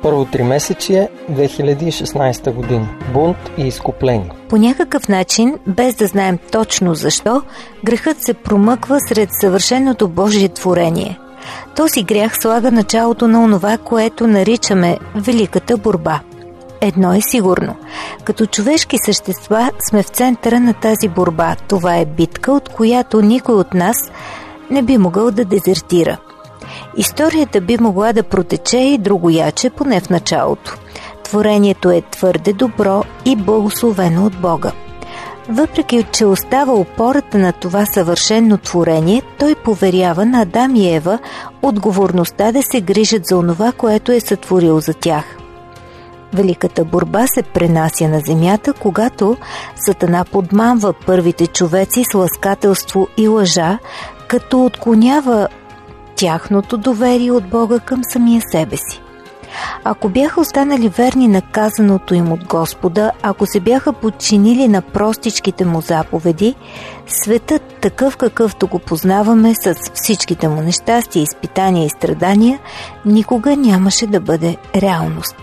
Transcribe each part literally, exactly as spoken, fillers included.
Първо тримесечие две хиляди и шестнадесета година. Бунт и изкупление. По някакъв начин, без да знаем точно защо, грехът се промъква сред съвършеното Божие творение. Този грях слага началото на онова, което наричаме великата борба. Едно е сигурно. Като човешки същества сме в центъра на тази борба. Това е битка, от която никой от нас не би могъл да дезертира. Историята би могла да протече и другояче, поне в началото. Творението е твърде добро и благословено от Бога. Въпреки че остава опората на това съвършено творение, той поверява на Адам и Ева отговорността да се грижат за онова, което е сътворил за тях. Великата борба се пренася на земята, когато Сатана подмамва първите човеци с ласкателство и лъжа, като отклонява тяхното доверие от Бога към самия себе си. Ако бяха останали верни на казаното им от Господа, ако се бяха подчинили на простичките му заповеди, светът, такъв какъвто го познаваме с всичките му нещастия, изпитания и страдания, никога нямаше да бъде реалност.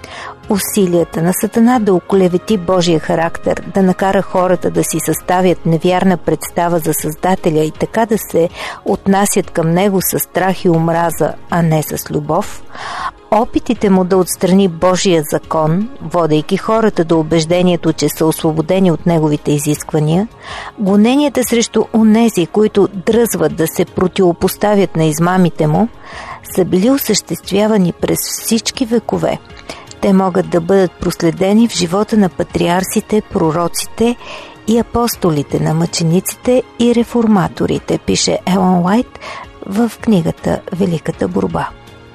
Усилията на Сатана да оклевети Божия характер, да накара хората да си съставят невярна представа за Създателя и така да се отнасят към него с страх и омраза, а не с любов, опитите му да отстрани Божия закон, водейки хората до убеждението, че са освободени от неговите изисквания, гоненията срещу онези, които дръзват да се противопоставят на измамите му, са били осъществявани през всички векове. Те могат да бъдат проследени в живота на патриарсите, пророците и апостолите, на мъчениците и реформаторите, пише Елън Уайт в книгата «Великата борба».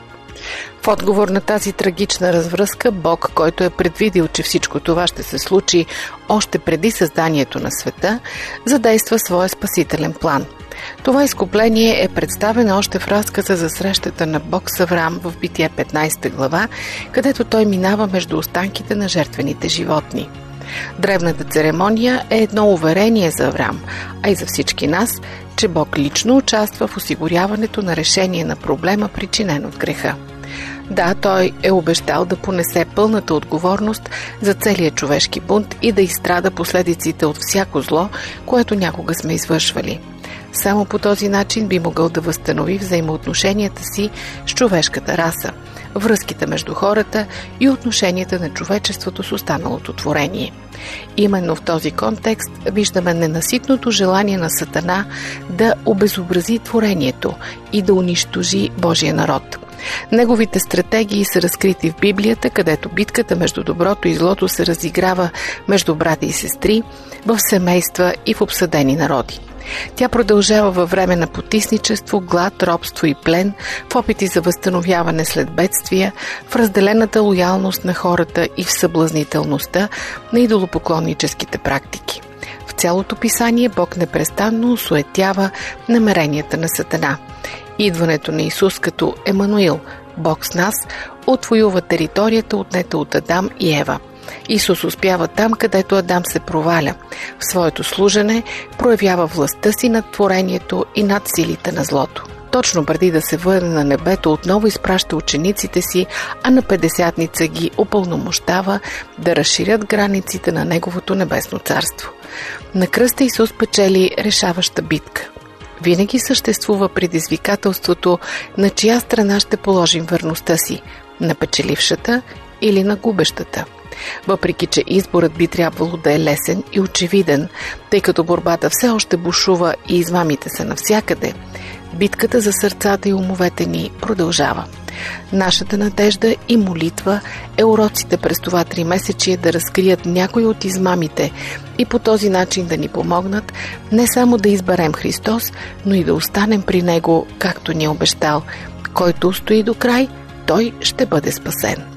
В отговор на тази трагична развръзка, Бог, който е предвидил, че всичко това ще се случи още преди създанието на света, задейства своя спасителен план. Това изкупление е представено още в разказа за срещата на Бог с Авраам в Битие петнадесета глава, където той минава между останките на жертвените животни. Древната церемония е едно уверение за Авраам, а и за всички нас, че Бог лично участва в осигуряването на решение на проблема, причинен от греха. Да, той е обещал да понесе пълната отговорност за целия човешки бунт и да изстрада последиците от всяко зло, което някога сме извършвали. Само по този начин би могъл да възстанови взаимоотношенията си с човешката раса, връзките между хората и отношенията на човечеството с останалото творение. Именно в този контекст виждаме ненаситното желание на Сатана да обезобрази творението и да унищожи Божия народ. Неговите стратегии са разкрити в Библията, където битката между доброто и злото се разиграва между брати и сестри, в семейства и в обсъдени народи. Тя продължава във време на потисничество, глад, робство и плен, в опити за възстановяване след бедствия, в разделената лоялност на хората и в съблазнителността на идолопоклонническите практики. В цялото писание Бог непрестанно осуетява намеренията на Сатана. Идването на Исус като Емануил, Бог с нас, отвоюва територията, отнета от Адам и Ева. Исус успява там, където Адам се проваля. В своето служене проявява властта си над творението и над силите на злото. Точно преди да се върне на небето, отново изпраща учениците си, а на Петдесятница ги упълномощава да разширят границите на Неговото небесно царство. На кръста Исус печели решаваща битка. Винаги съществува предизвикателството на чия страна ще положим верността си – на печелившата или на губещата. Въпреки че изборът би трябвало да е лесен и очевиден, тъй като борбата все още бушува и измамите са навсякъде, битката за сърцата и умовете ни продължава. Нашата надежда и молитва е уроците през това тримесечие да разкрият някои от измамите и по този начин да ни помогнат не само да изберем Христос, но и да останем при Него, както ни е обещал. Който устои до край, той ще бъде спасен.